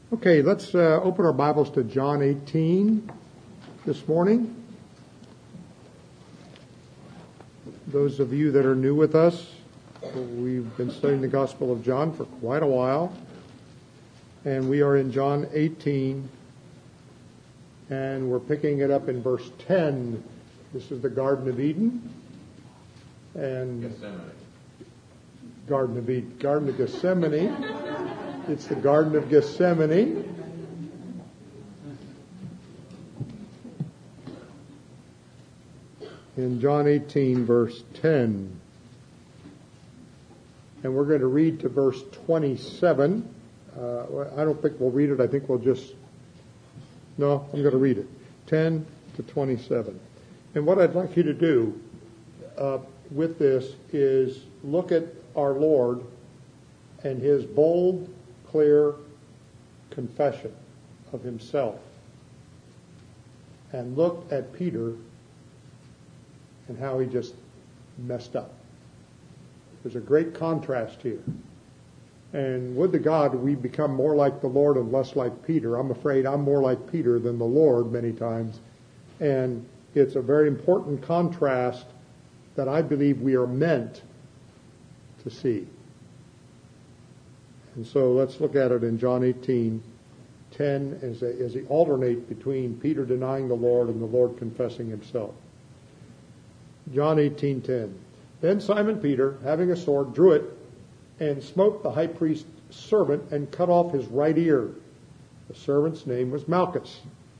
Okay, let's open our Bibles to John 18 this morning. Those of you that are new with us, we've been studying the Gospel of John for quite a while. And we are in John 18, and we're picking it up in verse 10. This is the Garden of Eden. And Gethsemane. Garden of Eden. Garden of Gethsemane. It's the Garden of Gethsemane. In John 18, verse 10. And we're going to read to verse 27. I don't think we'll read it. I think we'll just... No, I'm going to read it. 10 to 27. And what I'd like you to do with this is look at our Lord and His bold, clear confession of Himself. And look at Peter and how he just messed up. There's a great contrast here. And would to God we become more like the Lord and less like Peter. I'm afraid I'm more like Peter than the Lord many times. And it's a very important contrast that I believe we are meant to see. And so let's look at it in John 18:10 as he alternate between Peter denying the Lord and the Lord confessing Himself. John 18:10. Then Simon Peter, having a sword, drew it and smote the high priest's servant and cut off his right ear. The servant's name was Malchus.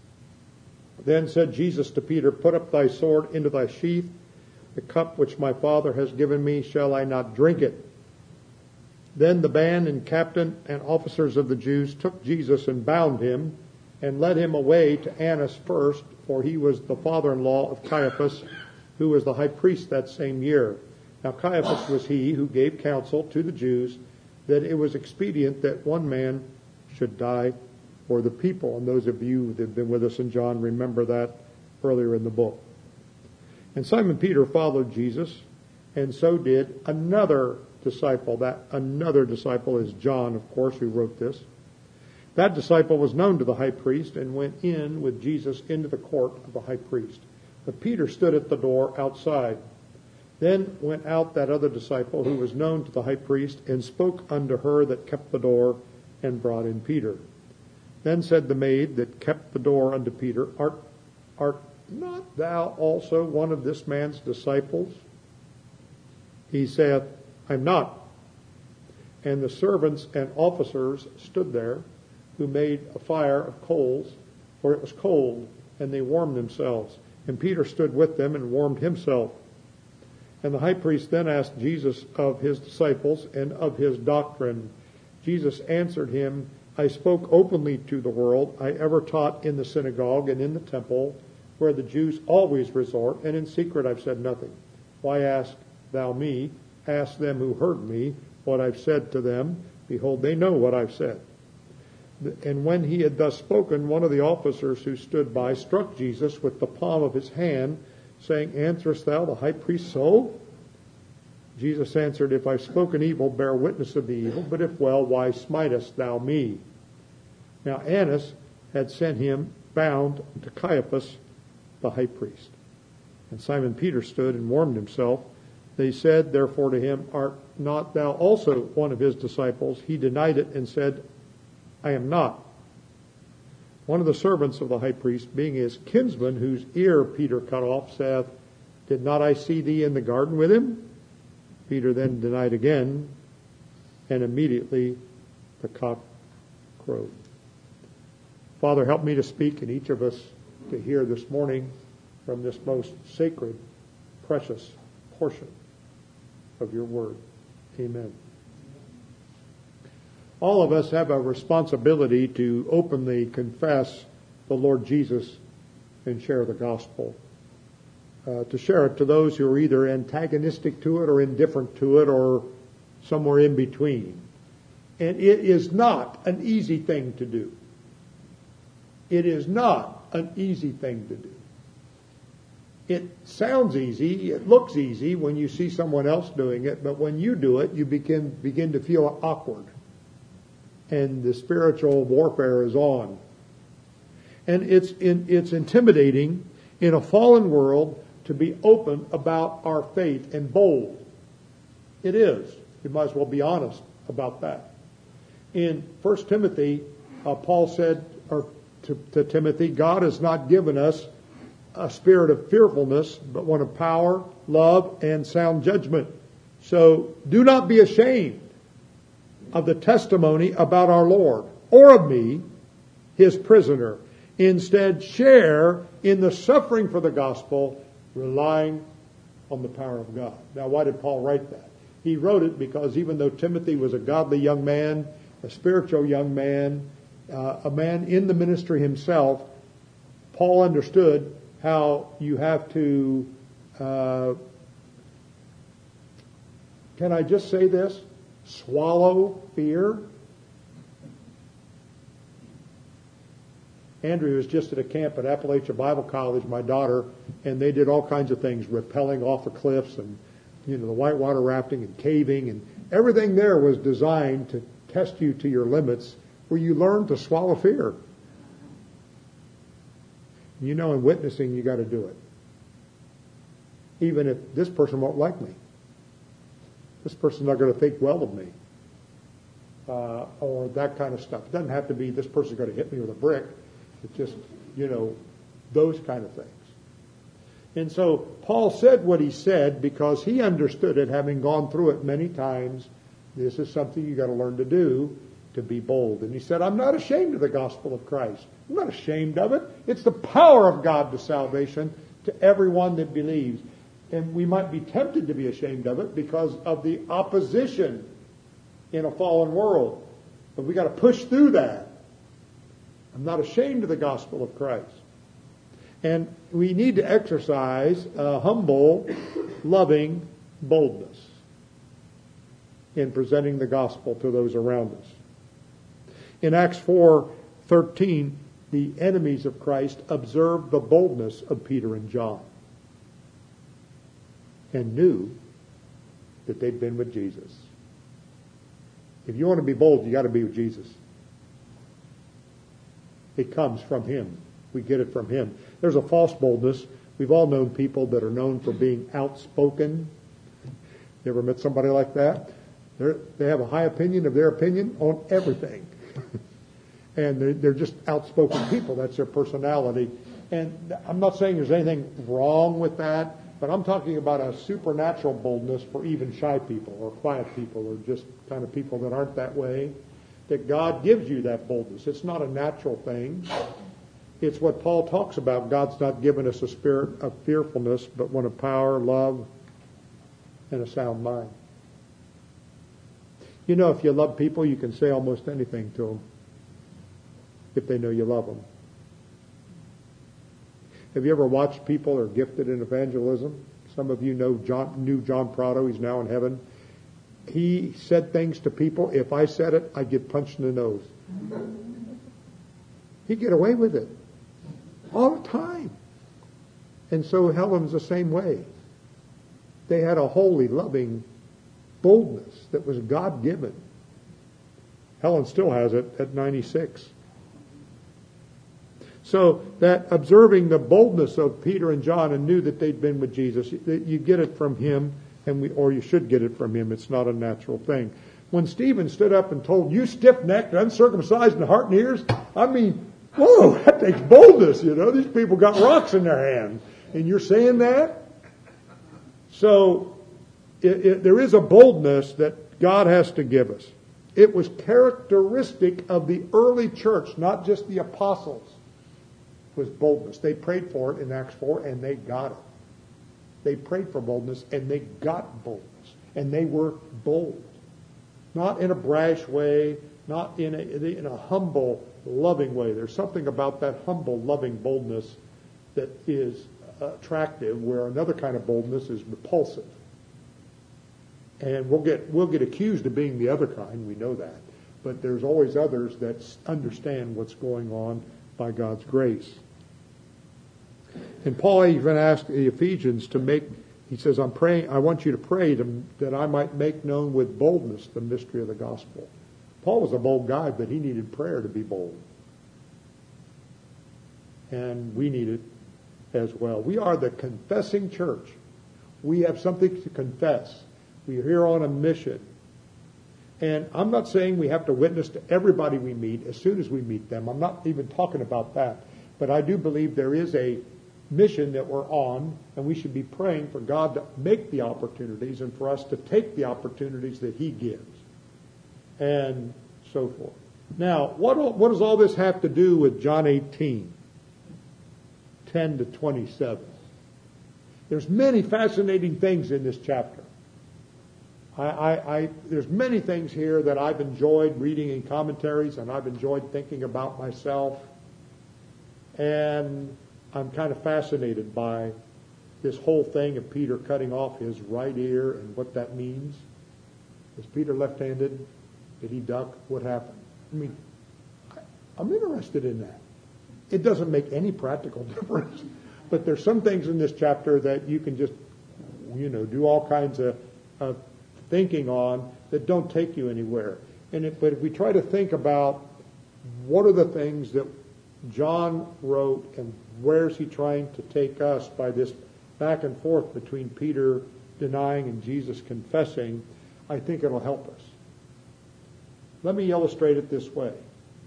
Then said Jesus to Peter, Put up thy sword into thy sheath. The cup which my Father has given me, shall I not drink it? Then the band and captain and officers of the Jews took Jesus and bound him and led him away to Annas first, for he was the father-in-law of Caiaphas, who was the high priest that same year. Now Caiaphas was he who gave counsel to the Jews that it was expedient that one man should die for the people. And those of you that have been with us in John remember that earlier in the book. And Simon Peter followed Jesus, and so did another disciple. That another disciple is John, of course, who wrote this. That disciple was known to the high priest and went in with Jesus into the court of the high priest. But Peter stood at the door outside. Then went out that other disciple who was known to the high priest and spoke unto her that kept the door and brought in Peter. Then said the maid that kept the door unto Peter, Art not thou also one of this man's disciples? He saith, I'm not. And the servants and officers stood there, who made a fire of coals, for it was cold, and they warmed themselves. And Peter stood with them and warmed himself. And the high priest then asked Jesus of his disciples and of his doctrine. Jesus answered him, I spoke openly to the world. I ever taught in the synagogue and in the temple, where the Jews always resort, and in secret I've said nothing. Why ask thou me? Ask them who heard me what I've said to them. Behold, they know what I've said. And when he had thus spoken, one of the officers who stood by struck Jesus with the palm of his hand, saying, Answerest thou the high priest so? Jesus answered, If I've spoken evil, bear witness of the evil, but if well, why smitest thou me? Now Annas had sent him bound to Caiaphas, the high priest. And Simon Peter stood and warmed himself. They said therefore to him, Art not thou also one of his disciples? He denied it and said, I am not. One of the servants of the high priest, being his kinsman, whose ear Peter cut off, saith, Did not I see thee in the garden with him? Peter then denied again, and immediately the cock crowed. Father, help me to speak, and each of us to hear this morning from this most sacred, precious portion of your word. Amen. All of us have a responsibility to openly confess the Lord Jesus and share the gospel. To share it to those who are either antagonistic to it or indifferent to it or somewhere in between. And it is not an easy thing to do. It is not an easy thing to do. It sounds easy, it looks easy when you see someone else doing it, but when you do it, you begin to feel awkward. and the spiritual warfare is on. And it's intimidating in a fallen world to be open about our faith and bold. It is. You might as well be honest about that. In 1 Timothy, Paul said to Timothy, God has not given us a spirit of fearfulness, but one of power, love, and sound judgment. So do not be ashamed of the testimony about our Lord, or of me, his prisoner. Instead, share in the suffering for the gospel, relying on the power of God. Now, why did Paul write that? He wrote it because even though Timothy was a godly young man, a spiritual young man, a man in the ministry himself, Paul understood how you have to, can I just say this? Swallow fear. Andrea was just at a camp at Appalachia Bible College, my daughter, and they did all kinds of things, rappelling off the cliffs and, the whitewater rafting and caving, and everything there was designed to test you to your limits, where you learn to swallow fear. In witnessing, you got to do it. Even if this person won't like me. This person's not going to think well of me. Or that kind of stuff. It doesn't have to be this person's going to hit me with a brick. It's just, those kind of things. And so Paul said what he said because he understood it, having gone through it many times. This is something you got to learn to do, to be bold. And he said, I'm not ashamed of the gospel of Christ. I'm not ashamed of it. It's the power of God to salvation to everyone that believes. And we might be tempted to be ashamed of it because of the opposition in a fallen world. But we got to push through that. I'm not ashamed of the gospel of Christ. And we need to exercise a humble, loving boldness in presenting the gospel to those around us. In Acts 4:13, the enemies of Christ observed the boldness of Peter and John and knew that they'd been with Jesus. If you want to be bold, you got to be with Jesus. It comes from him. We get it from him. There's a false boldness. We've all known people that are known for being outspoken. You ever met somebody like that? They have a high opinion of their opinion on everything. And they're just outspoken people. That's their personality. And I'm not saying there's anything wrong with that, but I'm talking about a supernatural boldness for even shy people or quiet people or just kind of people that aren't that way. That God gives you that boldness. It's not a natural thing. It's what Paul talks about. God's not given us a spirit of fearfulness, but one of power, love, and a sound mind. If you love people, you can say almost anything to them if they know you love them. Have you ever watched people who are gifted in evangelism? Some of you knew John Prado. He's now in heaven. He said things to people. If I said it, I'd get punched in the nose. He'd get away with it all the time. And so Helen's the same way. They had a holy, loving boldness that was God-given. Helen still has it at 96. So that observing the boldness of Peter and John and knew that they'd been with Jesus, you get it from him, or you should get it from him. It's not a natural thing. When Stephen stood up and told, you stiff-necked, uncircumcised in heart and ears, I mean, whoa, that takes boldness, These people got rocks in their hand. And you're saying that? So there is a boldness that God has to give us. It was characteristic of the early church, not just the apostles, was boldness. They prayed for it in Acts 4, and they got it. They prayed for boldness, and they got boldness. And they were bold. Not in a brash way, not in a humble, loving way. There's something about that humble, loving boldness that is attractive, where another kind of boldness is repulsive. And we'll get accused of being the other kind. We know that. But there's always others that understand what's going on by God's grace. And Paul even asked the Ephesians he says, I'm praying, I want you to pray that I might make known with boldness the mystery of the gospel. Paul was a bold guy, but he needed prayer to be bold. And we need it as well. We are the confessing church. We have something to confess. We are here on a mission. And I'm not saying we have to witness to everybody we meet as soon as we meet them. I'm not even talking about that. But I do believe there is a mission that we're on, and we should be praying for God to make the opportunities and for us to take the opportunities that He gives, and so forth. Now, what does all this have to do with John 18, 10 to 27? There's many fascinating things in this chapter. There's many things here that I've enjoyed reading in commentaries, and I've enjoyed thinking about myself. And I'm kind of fascinated by this whole thing of Peter cutting off his right ear and what that means. Was Peter left-handed? Did he duck? What happened? I mean, I'm interested in that. It doesn't make any practical difference. But there's some things in this chapter that you can just, do all kinds of thinking on that don't take you anywhere. But if we try to think about what are the things that John wrote and where's he trying to take us by this back and forth between Peter denying and Jesus confessing, I think it'll help us. Let me illustrate it this way.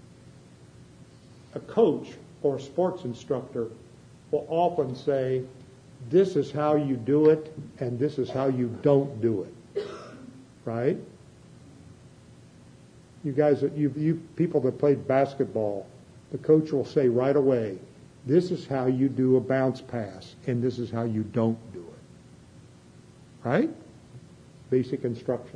A coach or a sports instructor will often say, this is how you do it and this is how you don't do it. Right? You guys, you people that played basketball, the coach will say right away, this is how you do a bounce pass, and this is how you don't do it. Right? Basic instruction.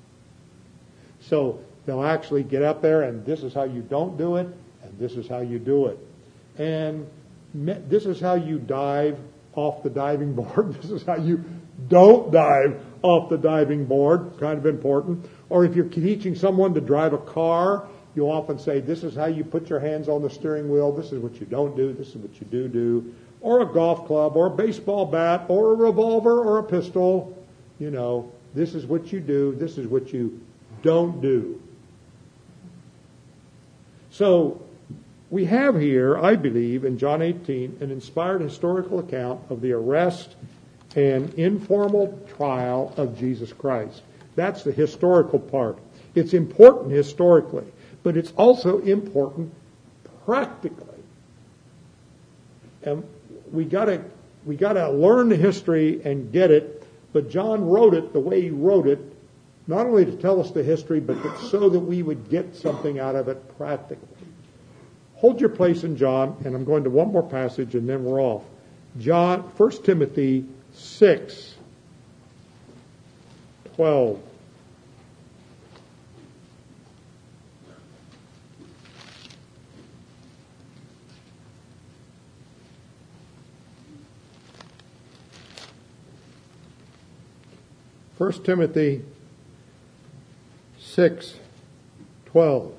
So they'll actually get up there, and this is how you don't do it, and this is how you do it. And this is how you dive off the diving board. This is how you don't dive off the diving board. Kind of important. Or if you're teaching someone to drive a car, you'll often say, this is how you put your hands on the steering wheel. This is what you don't do. This is what you do. Or a golf club, or a baseball bat, or a revolver, or a pistol. This is what you do. This is what you don't do. So we have here, I believe, in John 18, an inspired historical account of the arrest and informal trial of Jesus Christ. That's the historical part. It's important historically, but it's also important practically. And we gotta learn the history and get it, but John wrote it the way he wrote it, not only to tell us the history, but so that we would get something out of it practically. Hold your place in John, and I'm going to one more passage, and then we're off. 1 Timothy 6:12. First Timothy 6:12.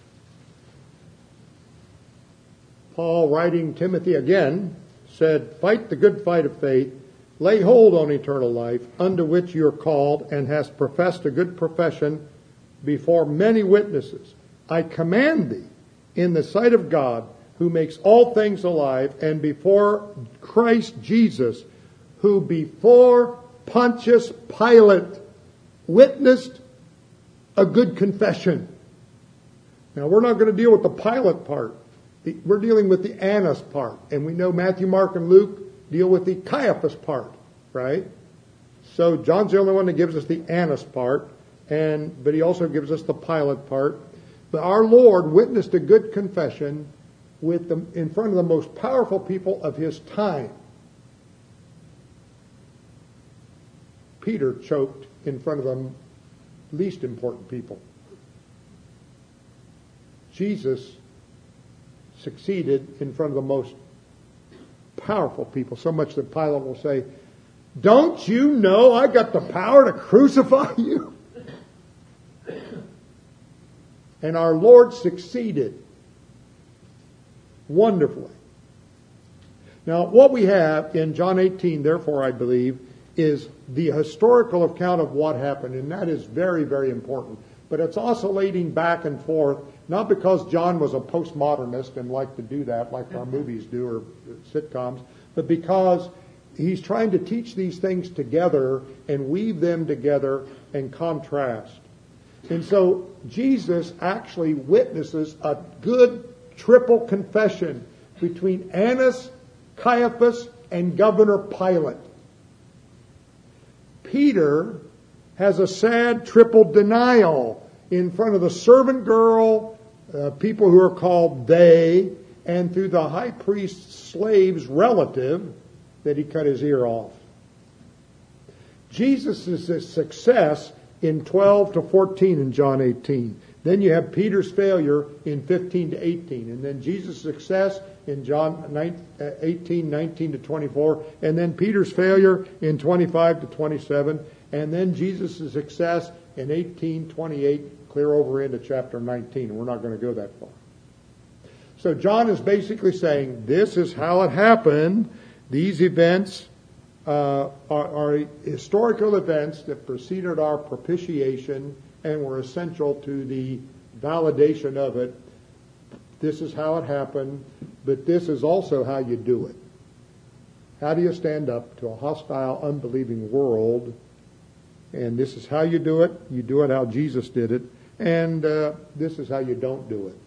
Paul, writing Timothy again, said, fight the good fight of faith, lay hold on eternal life, unto which you are called, and hast professed a good profession before many witnesses. I command thee, in the sight of God, who makes all things alive, and before Christ Jesus, who before Pontius Pilate witnessed a good confession. Now, we're not going to deal with the Pilate part. We're dealing with the Annas part. And we know Matthew, Mark, and Luke deal with the Caiaphas part, right? So John's the only one that gives us the Annas part, but he also gives us the Pilate part. But our Lord witnessed a good confession in front of the most powerful people of his time. Peter choked in front of the least important people. Jesus succeeded in front of the most powerful people, so much that Pilate will say, don't you know I got the power to crucify you? And our Lord succeeded wonderfully. Now, what we have in John 18, therefore, I believe, is the historical account of what happened, and that is very, very important. but it's oscillating back and forth, not because John was a postmodernist and liked to do that like our movies do or sitcoms, but because he's trying to teach these things together and weave them together and contrast. And so Jesus actually witnesses a good triple confession between Annas, Caiaphas, and Governor Pilate. Peter has a sad triple denial in front of the servant girl, people who are called they, and through the high priest's slave's relative, that he cut his ear off. Jesus' success in 12 to 14 in John 18. Then you have Peter's failure in 15 to 18. And then Jesus' success in John 18, 19 to 24. And then Peter's failure in 25 to 27. And then Jesus' success in 18, 28, clear over into chapter 19. And we're not going to go that far. So John is basically saying, this is how it happened. These events are historical events that preceded our propitiation and were essential to the validation of it. This is how it happened, but this is also how you do it. How do you stand up to a hostile, unbelieving world? And this is how you do it. You do it how Jesus did it. And this is how you don't do it.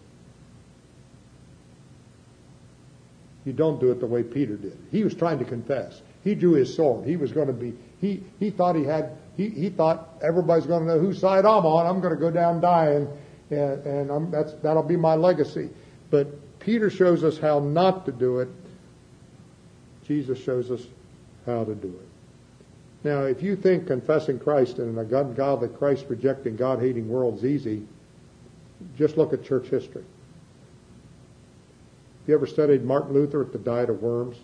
You don't do it the way Peter did. He was trying to confess. He drew his sword. He was going to be, he thought he thought everybody's going to know whose side I'm on. I'm going to go down dying, and that'll be my legacy. But Peter shows us how not to do it. Jesus shows us how to do it. Now, if you think confessing Christ in an ungodly, Christ-rejecting, God-hating world is easy, just look at church history. You ever studied Martin Luther at the Diet of Worms?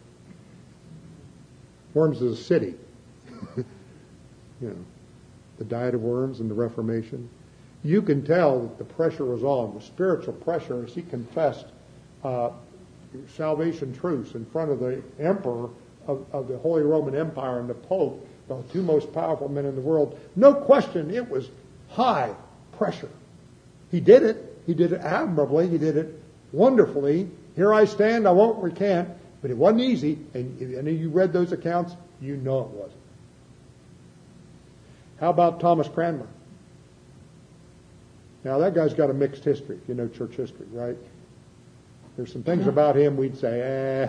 Worms is a city. The Diet of Worms and the Reformation. You can tell that the pressure was on, the spiritual pressure, as he confessed salvation truths in front of the emperor of the Holy Roman Empire and the Pope, the two most powerful men in the world. No question, it was high pressure. He did it. He did it admirably. He did it wonderfully. Here I stand, I won't recant, but it wasn't easy, and you read those accounts, you know it wasn't. How about Thomas Cranmer? Now that guy's got a mixed history, if you know church history, right? There's some things about him we'd say,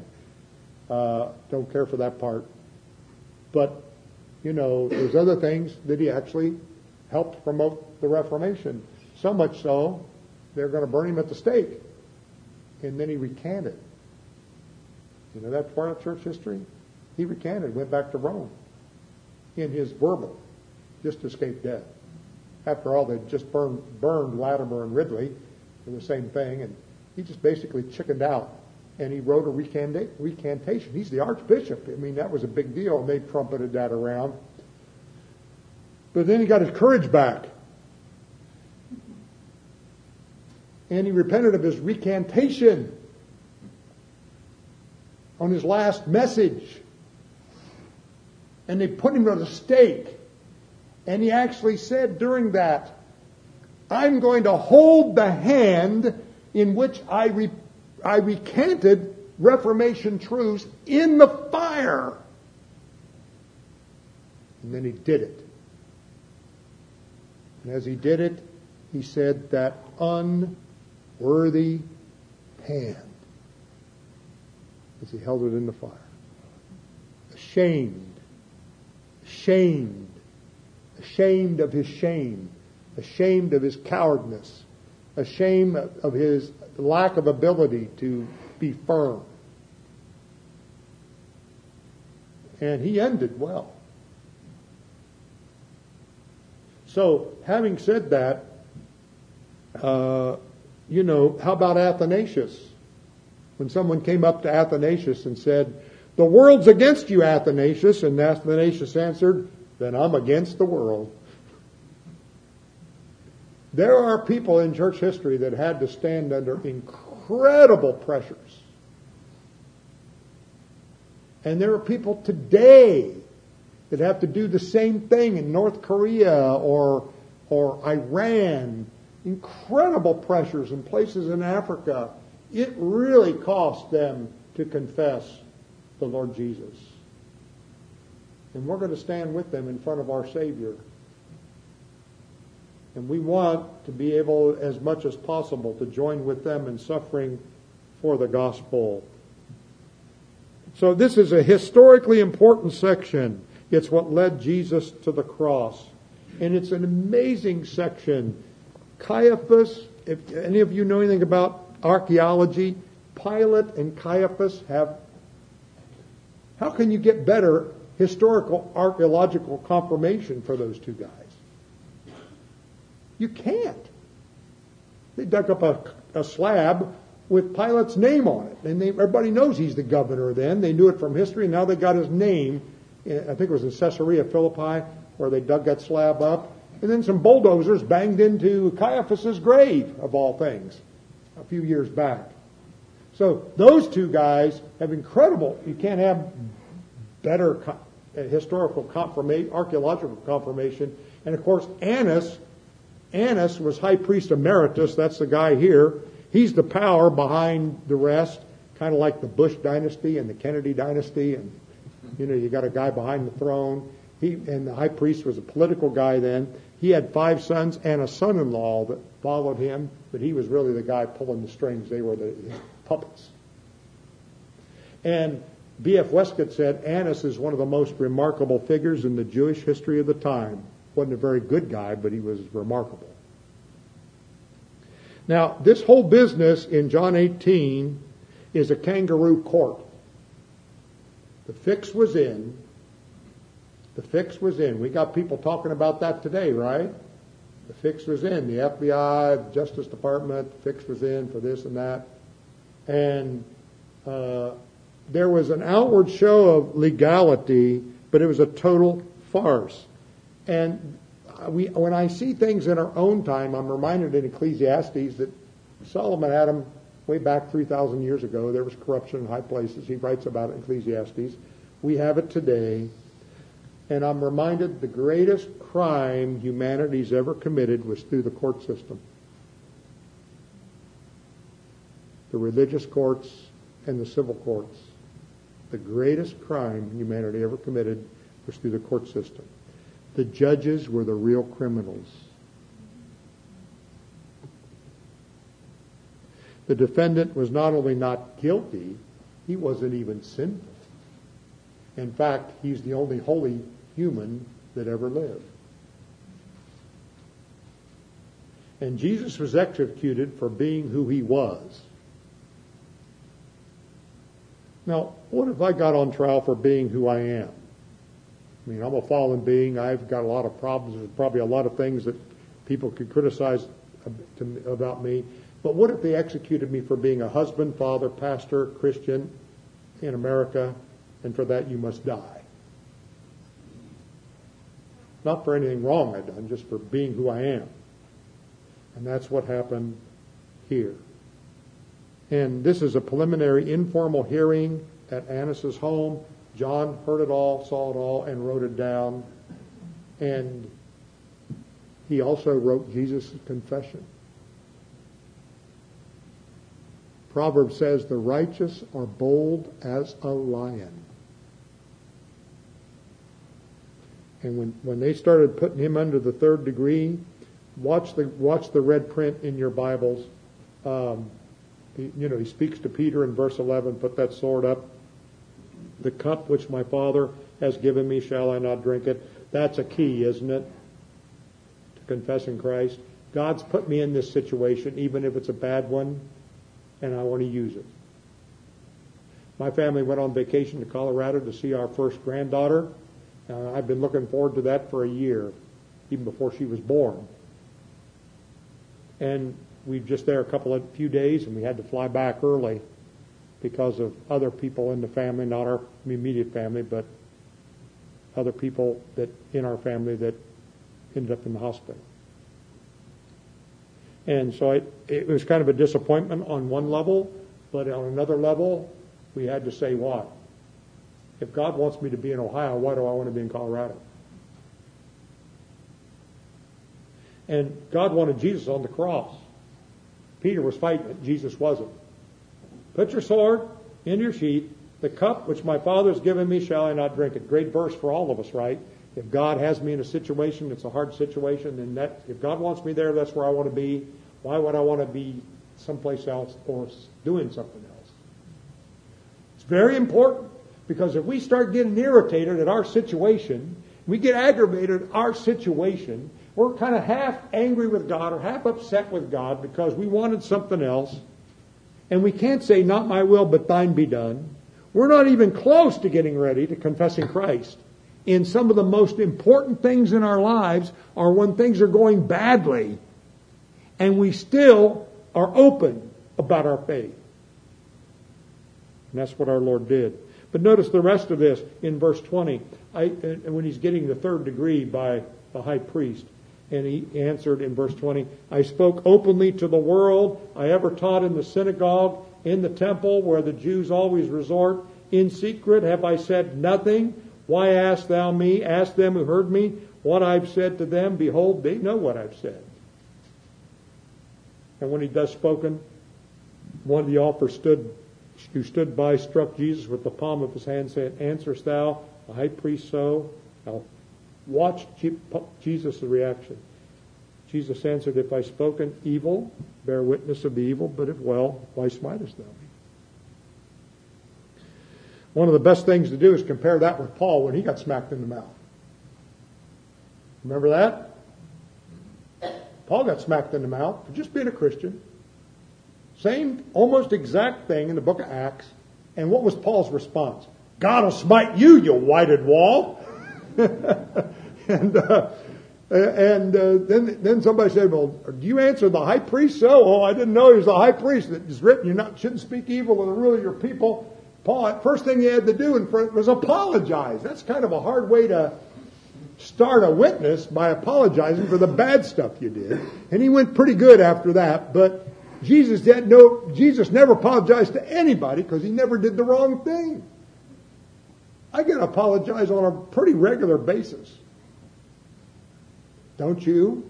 don't care for that part. But, there's other things that he actually helped promote the Reformation. So much so, they're going to burn him at the stake. And then he recanted. You know that part of church history? He recanted, went back to Rome. In his verbal, just escaped death. After all, they'd just burned Latimer and Ridley for the same thing, and he just basically chickened out. And he wrote a recantation. He's the archbishop. I mean, that was a big deal, and they trumpeted that around. But then he got his courage back. And he repented of his recantation on his last message. And they put him to the stake. And he actually said during that, I'm going to hold the hand in which I recanted Reformation truths in the fire. And then he did it. And as he did it, he said that unworthy hand as he held it in the fire. Ashamed of his shame, ashamed of his cowardness, ashamed of his lack of ability to be firm. And he ended well. So, having said that, how about Athanasius? When someone came up to Athanasius and said, the world's against you, Athanasius, and Athanasius answered, then I'm against the world. There are people in church history that had to stand under incredible pressures. And there are people today that have to do the same thing in North Korea or or Iran, incredible pressures in places in Africa. It really cost them to confess the Lord Jesus. And we're going to stand with them in front of our Savior. And we want to be able, as much as possible, to join with them in suffering for the gospel. So this is a historically important section. It's what led Jesus to the cross. And it's an amazing section. Caiaphas, if any of you know anything about archaeology, Pilate and Caiaphas have... How can you get better historical archaeological confirmation for those two guys? You can't. They dug up a slab with Pilate's name on it. And everybody knows he's the governor then. They knew it from history, and now they got his name. I think it was in Caesarea Philippi where they dug that slab up. And then some bulldozers banged into Caiaphas' grave, of all things, a few years back. So those two guys have incredible, you can't have better historical confirmation, archaeological confirmation. And of course, Annas was high priest emeritus. That's the guy here. He's the power behind the rest, kind of like the Bush dynasty and the Kennedy dynasty. And, you got a guy behind the throne. And the high priest was a political guy then. He had 5 sons and a son-in-law that followed him, but he was really the guy pulling the strings. They were the puppets. And B.F. Westcott said Annas is one of the most remarkable figures in the Jewish history of the time. Wasn't a very good guy, but he was remarkable. Now, this whole business in John 18 is a kangaroo court. The fix was in. The fix was in. We got people talking about that today, right? The fix was in. The FBI, the Justice Department, the fix was in for this and that. And there was an outward show of legality, but it was a total farce. And when I see things in our own time, I'm reminded in Ecclesiastes that Solomon had them way back 3,000 years ago. There was corruption in high places. He writes about it in Ecclesiastes. We have it today. And I'm reminded the greatest crime humanity's ever committed was through the court system. The religious courts and the civil courts. The greatest crime humanity ever committed was through the court system. The judges were the real criminals. The defendant was not only not guilty, he wasn't even sinful. In fact, he's the only holy human that ever lived. And Jesus was executed for being who he was. Now, what if I got on trial for being who I am? I mean, I'm a fallen being. I've got a lot of problems. There's probably a lot of things that people could criticize about me. But what if they executed me for being a husband, father, pastor, Christian in America, and for that you must die? Not for anything wrong I've done, just for being who I am. And that's what happened here. And this is a preliminary informal hearing at Annas' home. John heard it all, saw it all, and wrote it down. And he also wrote Jesus' confession. Proverbs says, the righteous are bold as a lion. And when they started putting him under the 3rd degree, watch the red print in your Bibles. He speaks to Peter in verse 11, put that sword up. The cup which my Father has given me, shall I not drink it? That's a key, isn't it? To confessing Christ. God's put me in this situation, even if it's a bad one, and I want to use it. My family went on vacation to Colorado to see our first granddaughter. I've been looking forward to that for a year, even before she was born. And we were just there a few days, and we had to fly back early because of other people in the family, not our immediate family, but other people that in our family that ended up in the hospital. And so it was kind of a disappointment on one level, but on another level, we had to say what? If God wants me to be in Ohio, why do I want to be in Colorado? And God wanted Jesus on the cross. Peter was fighting it. Jesus wasn't. Put your sword into your sheath. The cup which my Father has given me, shall I not drink it? Great verse for all of us, right? If God has me in a situation, it's a hard situation, then if God wants me there, that's where I want to be. Why would I want to be someplace else or doing something else? It's very important, because if we start getting irritated at our situation, we get aggravated at our situation, we're kind of half angry with God or half upset with God because we wanted something else, and we can't say, not my will, but thine be done. We're not even close to getting ready to confessing Christ. In some of the most important things in our lives are when things are going badly, and we still are open about our faith. And that's what our Lord did. But notice the rest of this in verse 20. When he's getting the third degree by the high priest. And he answered in verse 20, I spoke openly to the world. I ever taught in the synagogue, in the temple where the Jews always resort. In secret have I said nothing. Why ask thou me? Ask them who heard me what I've said to them. Behold, they know what I've said. And when he thus spoken, one of the officers who stood by struck Jesus with the palm of his hand, saying, Answerest thou, the high priest, so? Now, watch Jesus' reaction. Jesus answered, If I spoken evil, bear witness of the evil, but if well, why smitest thou me? One of the best things to do is compare that with Paul when he got smacked in the mouth. Remember that? Paul got smacked in the mouth for just being a Christian. Same, almost exact thing in the book of Acts. And what was Paul's response? God will smite you, you whited wall. and then somebody said, well, do you answer the high priest so? Oh, I didn't know he was the high priest. It is written you shouldn't speak evil of the ruler of your people. Paul, first thing he had to do was apologize. That's kind of a hard way to start a witness, by apologizing for the bad stuff you did. And he went pretty good after that. But Jesus never apologized to anybody because he never did the wrong thing. I get to apologize on a pretty regular basis. Don't you?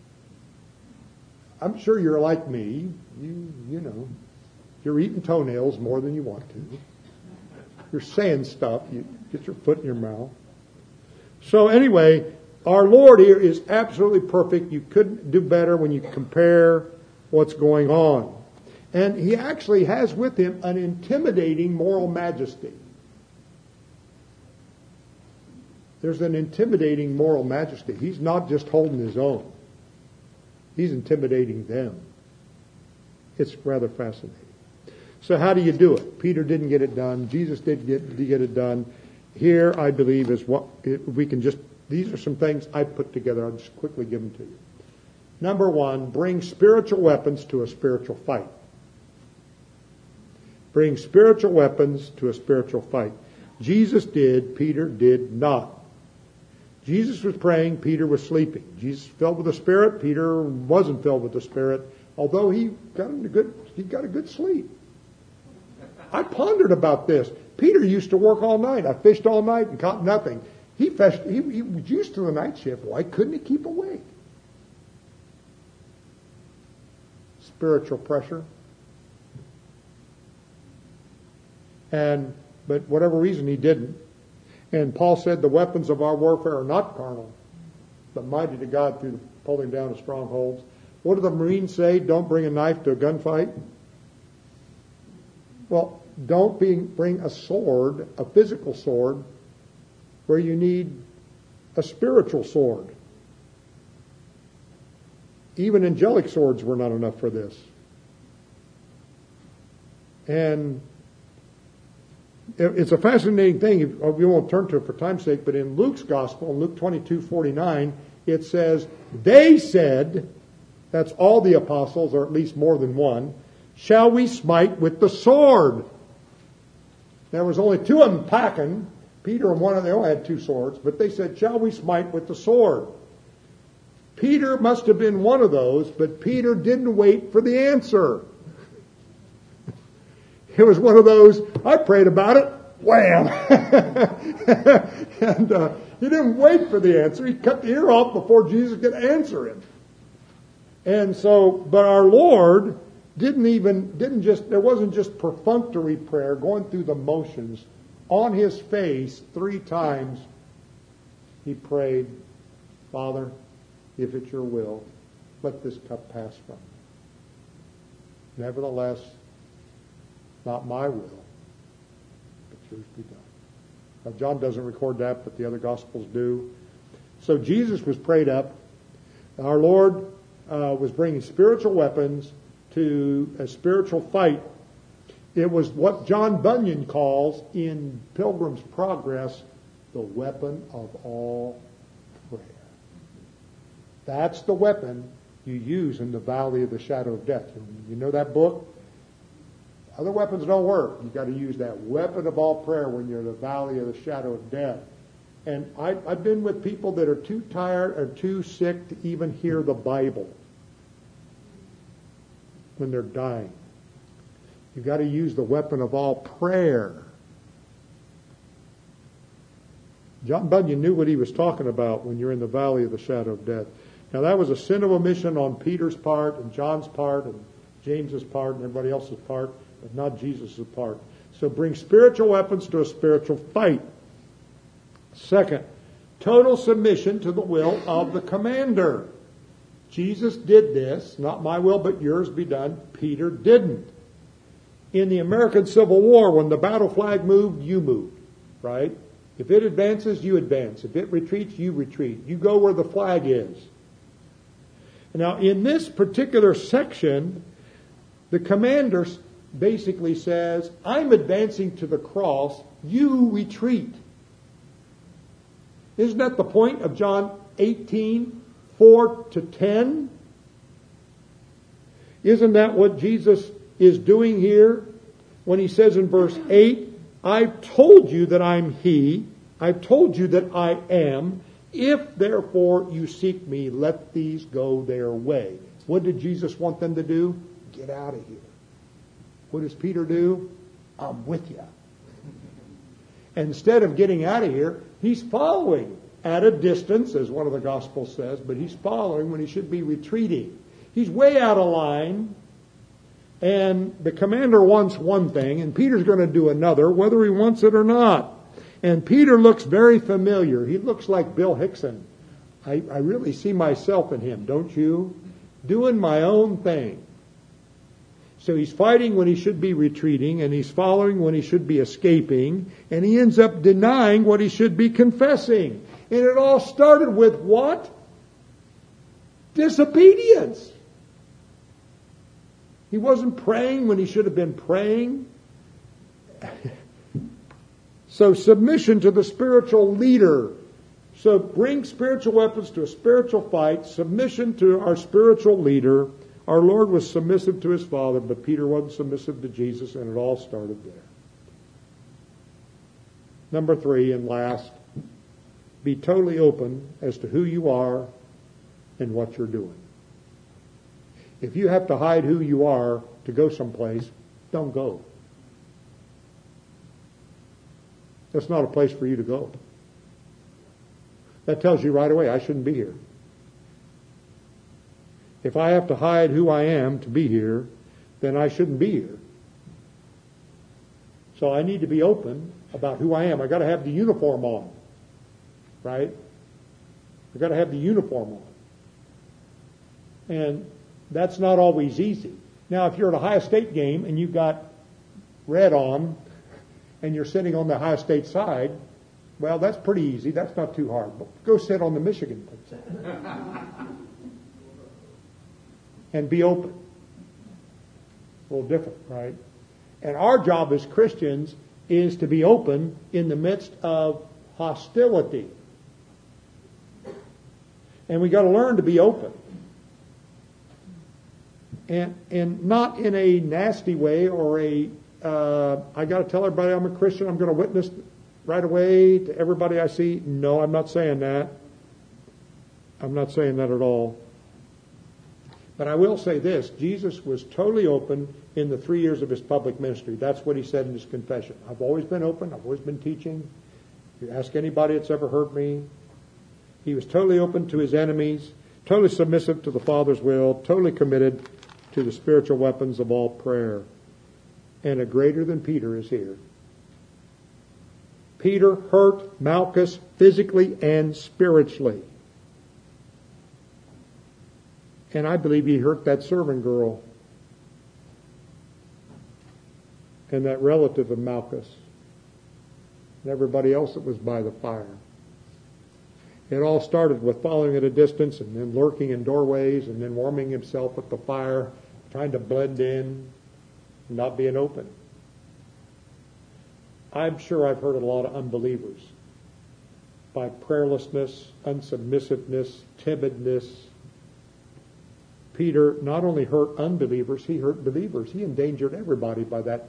I'm sure you're like me. You know, you're eating toenails more than you want to. You're saying stuff. You get your foot in your mouth. So anyway, our Lord here is absolutely perfect. You couldn't do better when you compare what's going on. And he actually has with him an intimidating moral majesty. There's an intimidating moral majesty. He's not just holding his own. He's intimidating them. It's rather fascinating. So how do you do it? Peter didn't get it done. Jesus did get it done. Here, I believe, is what we can just, these are some things I put together. I'll just quickly give them to you. Number one, bring spiritual weapons to a spiritual fight. Bring spiritual weapons to a spiritual fight. Jesus did, Peter did not. Jesus was praying, Peter was sleeping. Jesus filled with the Spirit, Peter wasn't filled with the Spirit, although he got a good sleep. I pondered about this. Peter used to work all night. I fished all night and caught nothing. He was used to the night shift. Why couldn't he keep awake? Spiritual pressure. But whatever reason he didn't. And Paul said the weapons of our warfare are not carnal, but mighty to God through the pulling down of strongholds. What do the Marines say? Don't bring a knife to a gunfight. Well, don't bring a sword, a physical sword, where you need a spiritual sword. Even angelic swords were not enough for this. And it's a fascinating thing. We won't turn to it for time's sake, but in Luke's gospel, in Luke 22:49, it says, they said, that's all the apostles, or at least more than one, shall we smite with the sword? There was only two of them packing. Peter and one of them had two swords, but they said, shall we smite with the sword? Peter must have been one of those, but Peter didn't wait for the answer. It was one of those, I prayed about it, wham! And he didn't wait for the answer. He cut the ear off before Jesus could answer him. And so, but our Lord there wasn't just perfunctory prayer going through the motions. On his face, 3 times, he prayed, Father, if it's your will, let this cup pass from me. Nevertheless, not my will, but yours be done. Now, John doesn't record that, but the other Gospels do. So Jesus was prayed up. Our Lord was bringing spiritual weapons to a spiritual fight. It was what John Bunyan calls in Pilgrim's Progress the weapon of all prayer. That's the weapon you use in the valley of the shadow of death. You know that book? Other weapons don't work. You've got to use that weapon of all prayer when you're in the valley of the shadow of death. And I've been with people that are too tired or too sick to even hear the Bible when they're dying. You've got to use the weapon of all prayer. John Bunyan knew what he was talking about when you're in the valley of the shadow of death. Now that was a sin of omission on Peter's part and John's part and James's part and everybody else's part, but not Jesus' part. So bring spiritual weapons to a spiritual fight. Second, total submission to the will of the commander. Jesus did this, not my will but yours be done. Peter didn't. In the American Civil War, when the battle flag moved, you moved, right? If it advances, you advance. If it retreats, you retreat. You go where the flag is. Now, in this particular section, the commander basically says, I'm advancing to the cross, you retreat. Isn't that the point of John 18:4-10? Isn't that what Jesus is doing here when he says in verse 8, I've told you that I'm he, I've told you that I am, if therefore you seek me, let these go their way. What did Jesus want them to do? Get out of here. What does Peter do? I'm with you. Instead of getting out of here, he's following at a distance, as one of the Gospels says, but he's following when he should be retreating. He's way out of line, and the commander wants one thing, and Peter's going to do another, whether he wants it or not. And Peter looks very familiar. He looks like Bill Hickson. I really see myself in him, don't you? Doing my own thing. So he's fighting when he should be retreating, and he's following when he should be escaping, and he ends up denying what he should be confessing. And it all started with what? Disobedience. He wasn't praying when he should have been praying. So submission to the spiritual leader. So bring spiritual weapons to a spiritual fight. Submission to our spiritual leader. Our Lord was submissive to his Father, but Peter wasn't submissive to Jesus, and it all started there. Number 3, and last, be totally open as to who you are and what you're doing. If you have to hide who you are to go someplace, don't go. That's not a place for you to go. That tells you right away, I shouldn't be here. If I have to hide who I am to be here, then I shouldn't be here. So I need to be open about who I am. I got to have the uniform on, right? I got to have the uniform on, and that's not always easy. Now, if you're at a Ohio State game and you've got red on, and you're sitting on the Ohio State side, well, that's pretty easy. That's not too hard. But go sit on the Michigan side. And be open. A little different, right? And our job as Christians is to be open in the midst of hostility. And we got to learn to be open. And not in a nasty way or I got to tell everybody I'm a Christian, I'm going to witness right away to everybody I see. No, I'm not saying that. I'm not saying that at all. But I will say this, Jesus was totally open in the 3 years of his public ministry. That's what he said in his confession. I've always been open. I've always been teaching. If you ask anybody that's ever heard me, he was totally open to his enemies. totally submissive to the Father's will, totally committed to the spiritual weapons of all prayer. And a greater than Peter is here. Peter hurt Malchus physically and spiritually. And I believe he hurt that servant girl and that relative of Malchus and everybody else that was by the fire. It all started with following at a distance and then lurking in doorways and then warming himself at the fire, trying to blend in and not being open. I'm sure I've hurt a lot of unbelievers by prayerlessness, unsubmissiveness, timidness. Peter not only hurt unbelievers, he hurt believers. He endangered everybody by that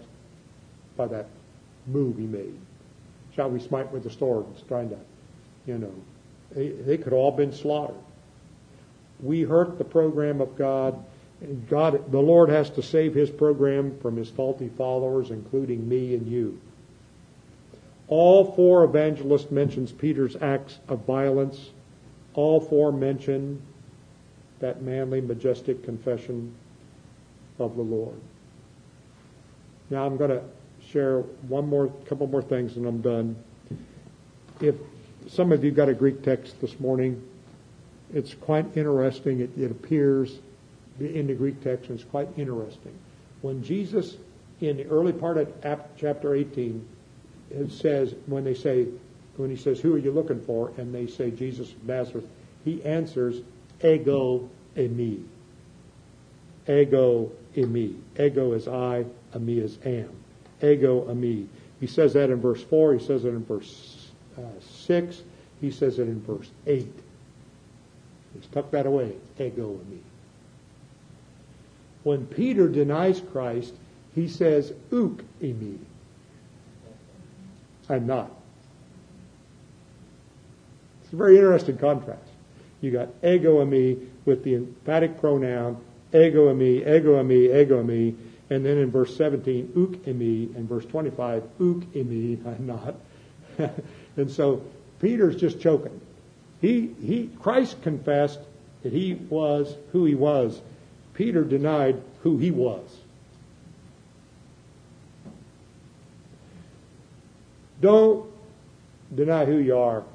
move he made. Shall we smite with the sword? It's trying to, they could all been slaughtered. We hurt the program of God. The Lord has to save His program from His faulty followers, including me and you. All four evangelists mentions Peter's acts of violence. All four mention that manly, majestic confession of the Lord. Now I'm going to share couple more things and I'm done. If some of you got a Greek text this morning, it's quite interesting. It appears in the Greek text, and it's quite interesting. When Jesus, in the early part of chapter 18, it says, when he says, who are you looking for? And they say, Jesus of Nazareth, he answers, ego eimi. Ego eimi. Ego is I, eimi is am. Ego eimi. He says that in verse 4. He says it in verse 6. He says it in verse 8. He's tucked that away. Ego eimi. When Peter denies Christ, he says, uk eimi. I'm not. It's a very interesting contrast. You got ego eimi with the emphatic pronoun, ego eimi, ego eimi, ego eimi, and then in verse 17, uk eimi, and verse 25, uk eimi, I'm not. And so Peter's just choking. Christ confessed that he was who he was. Peter denied who he was. Don't deny who you are.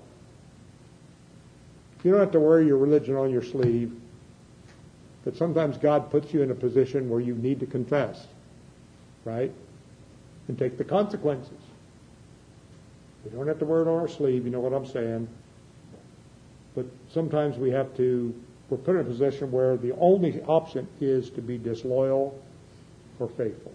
You don't have to wear your religion on your sleeve, but sometimes God puts you in a position where you need to confess, right? And take the consequences. We don't have to wear it on our sleeve, you know what I'm saying. But sometimes we're put in a position where the only option is to be disloyal or faithful.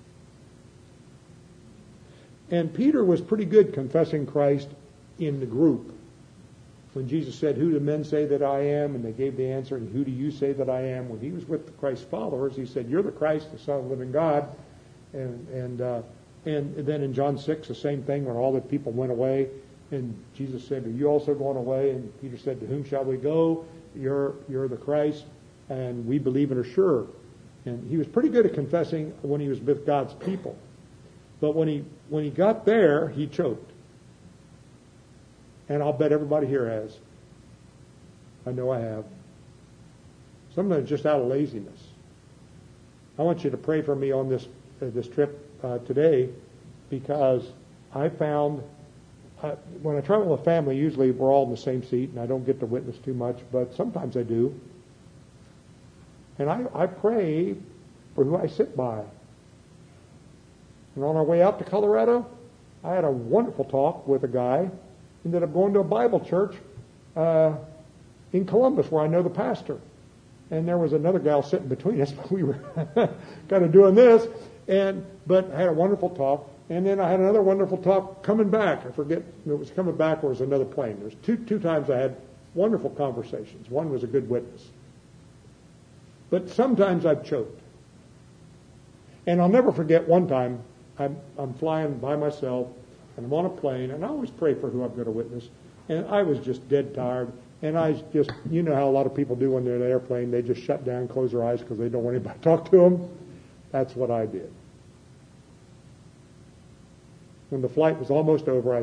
And Peter was pretty good confessing Christ in the group. When Jesus said, who do men say that I am? And they gave the answer, and who do you say that I am? When he was with the Christ followers, he said, you're the Christ, the Son of the living God. And then in John 6, the same thing, when all the people went away, and Jesus said, are you also going away? And Peter said, to whom shall we go? You're the Christ, and we believe and are sure. And he was pretty good at confessing when he was with God's people. But when he got there, he choked. And I'll bet everybody here has. I know I have. Sometimes just out of laziness. I want you to pray for me on this trip today, because I found when I travel with family, usually we're all in the same seat, and I don't get to witness too much, but sometimes I do. And I pray for who I sit by. And on our way out to Colorado, I had a wonderful talk with a guy. Ended up going to a Bible church in Columbus, where I know the pastor. And there was another gal sitting between us, but we were kind of doing this. But I had a wonderful talk. And then I had another wonderful talk coming back. I forget, it was coming back or it was another plane. There was two times I had wonderful conversations. One was a good witness. But sometimes I've choked. And I'll never forget one time, I'm flying by myself, and I'm on a plane, and I always pray for who I'm going to witness. And I was just dead tired. And I just, you know how a lot of people do when they're in an airplane, they just shut down, close their eyes because they don't want anybody to talk to them. That's what I did. When the flight was almost over, I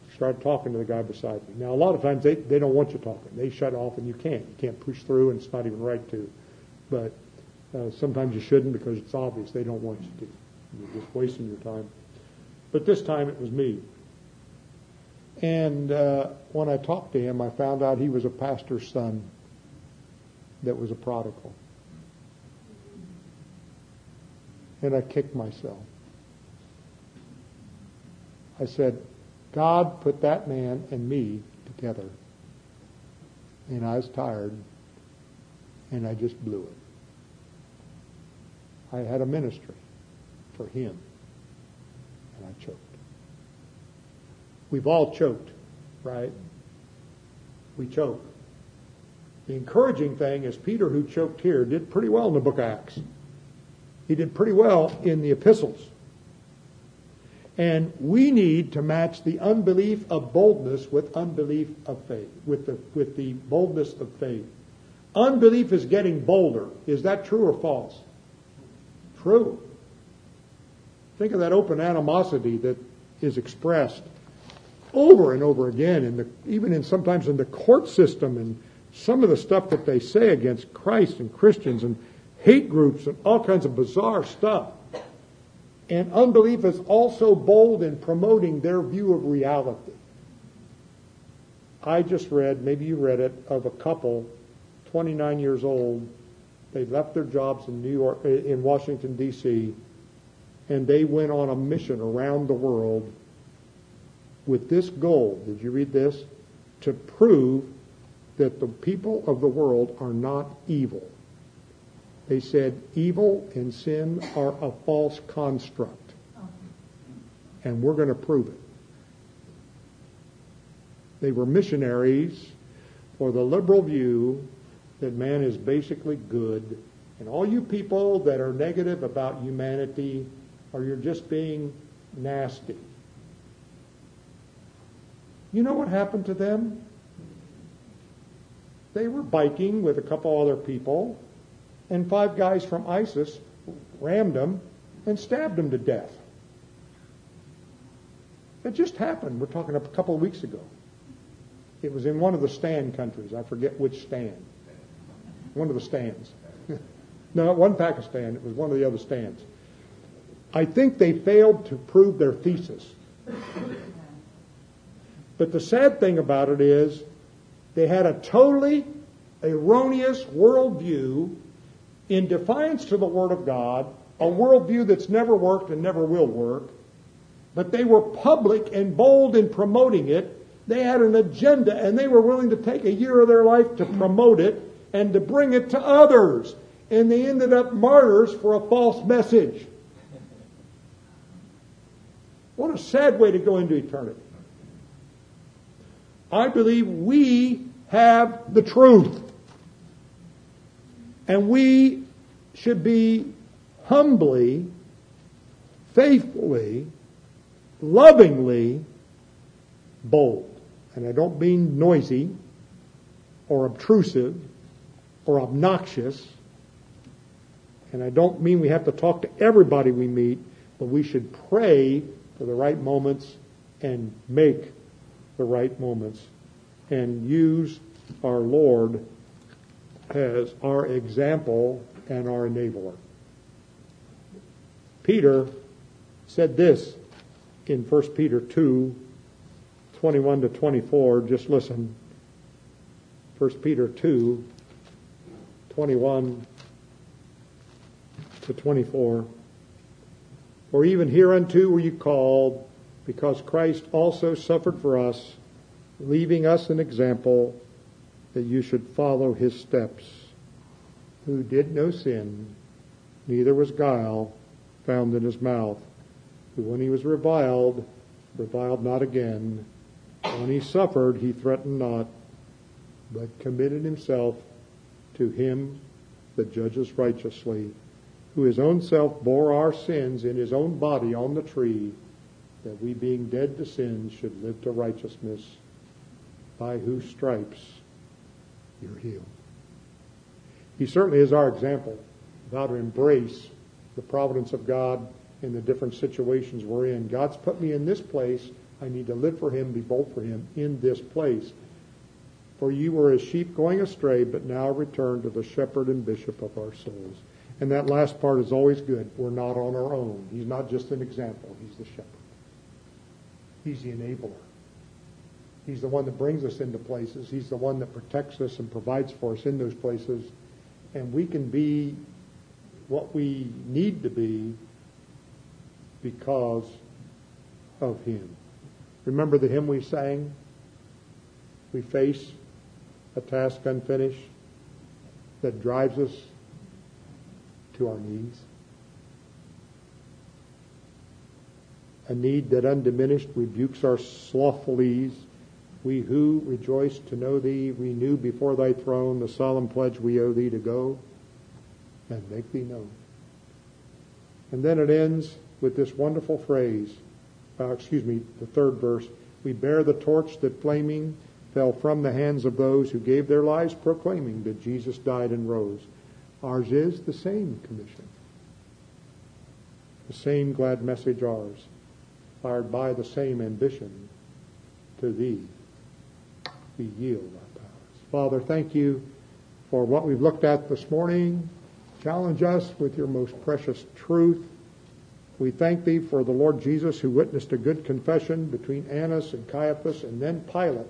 Started talking to the guy beside me. Now, a lot of times they don't want you talking. They shut off and you can't. You can't push through and it's not even right to. But sometimes you shouldn't because it's obvious they don't want you to. You're just wasting your time. But this time it was me. And when I talked to him, I found out he was a pastor's son that was a prodigal. And I kicked myself. I said, God put that man and me together. And I was tired. And I just blew it. I had a ministry for him. And I choked. We've all choked, right? We choke. The encouraging thing is Peter, who choked here, did pretty well in the book of Acts. He did pretty well in the epistles. And we need to match the unbelief of boldness with unbelief of faith, with the boldness of faith. Unbelief is getting bolder. Is that true or false? True. Think of that open animosity that is expressed over and over again, even sometimes in the court system, and some of the stuff that they say against Christ and Christians and hate groups and all kinds of bizarre stuff. And unbelief is also bold in promoting their view of reality. I just read, maybe you read it, of a couple, 29 years old. They left their jobs in Washington, D.C., and they went on a mission around the world with this goal. Did you read this? To prove that the people of the world are not evil. They said evil and sin are a false construct. And we're going to prove it. They were missionaries for the liberal view that man is basically good. And all you people that are negative about humanity, or you're just being nasty. You know what happened to them? They were biking with a couple other people, and 5 guys from ISIS rammed them and stabbed them to death. It just happened. We're talking a couple of weeks ago. It was in one of the stand countries. I forget which stand. One of the stands. No, it wasn't Pakistan. It was one of the other stands. I think they failed to prove their thesis. But the sad thing about it is they had a totally erroneous worldview in defiance to the Word of God, a worldview that's never worked and never will work. But they were public and bold in promoting it. They had an agenda, and they were willing to take a year of their life to promote it and to bring it to others. And they ended up martyrs for a false message. What a sad way to go into eternity. I believe we have the truth. And we should be humbly, faithfully, lovingly bold. And I don't mean noisy or obtrusive or obnoxious. And I don't mean we have to talk to everybody we meet, but we should pray for the right moments and make the right moments and use our Lord as our example and our enabler. Peter said this in 1 Peter 2, 21 to 24. Just listen. 1 Peter 2, 21 to 24. For even hereunto were you called, because Christ also suffered for us, leaving us an example that you should follow his steps, who did no sin, neither was guile found in his mouth, who when he was reviled not again. When he suffered, he threatened not, but committed himself to him that judges righteously, who his own self bore our sins in his own body on the tree, that we being dead to sins should live to righteousness, by whose stripes you're healed. He certainly is our example of how to embrace the providence of God in the different situations we're in. God's put me in this place I need to live for him, be bold for him in this place. For you were as sheep going astray, but now return to the shepherd and bishop of our souls. And that last part is always good. We're not on our own. He's not just an example. He's the shepherd. He's the enabler. He's the one that brings us into places. He's the one that protects us and provides for us in those places. And we can be what we need to be because of him. Remember the hymn we sang? We face a task unfinished that drives us to our knees. A need that undiminished rebukes our slothful ease. We who rejoice to know thee, renew before thy throne the solemn pledge we owe thee to go and make thee known. And then it ends with this wonderful phrase, the third verse. We bear the torch that flaming fell from the hands of those who gave their lives proclaiming that Jesus died and rose. Ours is the same commission. The same glad message ours, fired by the same ambition. To thee we yield our powers. Father, thank you for what we've looked at this morning. Challenge us with your most precious truth. We thank thee for the Lord Jesus who witnessed a good confession between Annas and Caiaphas and then Pilate.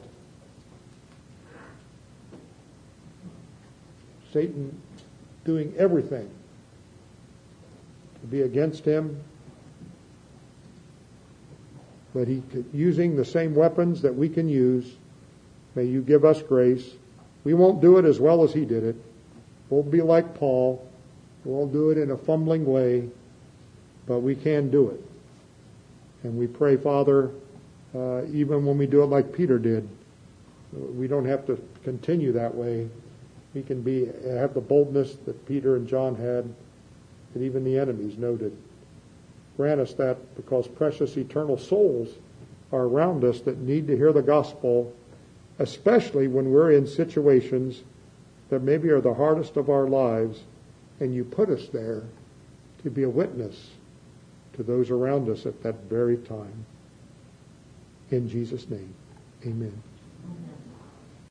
Satan doing everything to be against him, but using the same weapons that we can use. May you give us grace. We won't do it as well as he did it. We'll be like Paul. We'll do it in a fumbling way, but we can do it. And we pray, Father, even when we do it like Peter did, we don't have to continue that way. We can have the boldness that Peter and John had, that even the enemies noted. Grant us that, because precious eternal souls are around us that need to hear the gospel, especially when we're in situations that maybe are the hardest of our lives, and you put us there to be a witness to those around us at that very time. In Jesus' name, amen.